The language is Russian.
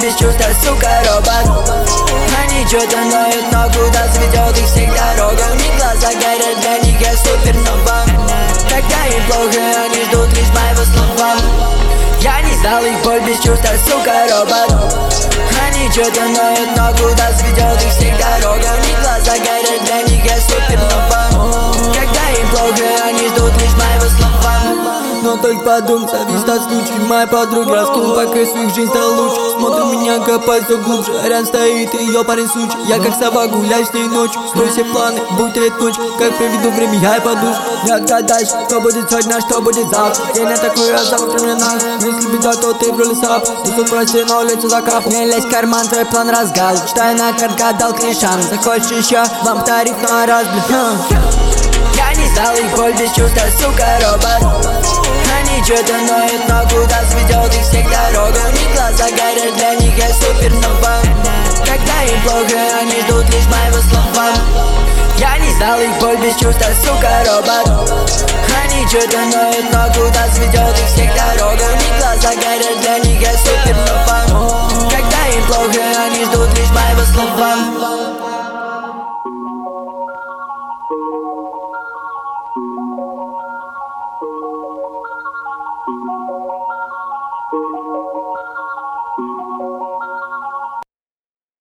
без чувств, сука, робот. Они что-то ноют, но куда заведет их всегда дорога. У них глаза горят, для них я супернова. Когда им плохо, они ждут лишь моего слова. Я не знал их боль без чувств, сука, робот. Они что-то ноют, но куда заведет их всегда дорога. У них глаза горят, для них я супернова. Когда им плохо, они ждут лишь моего слова. Но только подумай, зависит от случая. Моя подруга раскол, пока их жизнь стала лучше. Смотрит меня, копает все глубже. Рядом стоит ее парень сучий. Я как сова гуляю с ней ночью. Строй все планы, будь это ночь. Как проведу время, я и подушку. Не отгадаешь, что будет сегодня, что будет завтра. День атакую, а завтра мне надо. Если беда, то ты в роли сап. Ты прости, на улице закап. Не лезь в карман, твой план разгал. Читаю на карт, дал клишан. Захочешь еще, вам тариф на раз, Я не знал их боль без чувств, сука, робот. Они что-то ноют, но куда заведет их всегда дорога. У них глаза горят, для них я супернова. Когда им плохо, они ждут лишь моего слова. Я не знал их боль без чувств, сука, робот. Они что-то ноют, но куда заведет их всегда дорога. У них глаза горят, для них я супернова. Когда им плохо, они ждут лишь моего слова.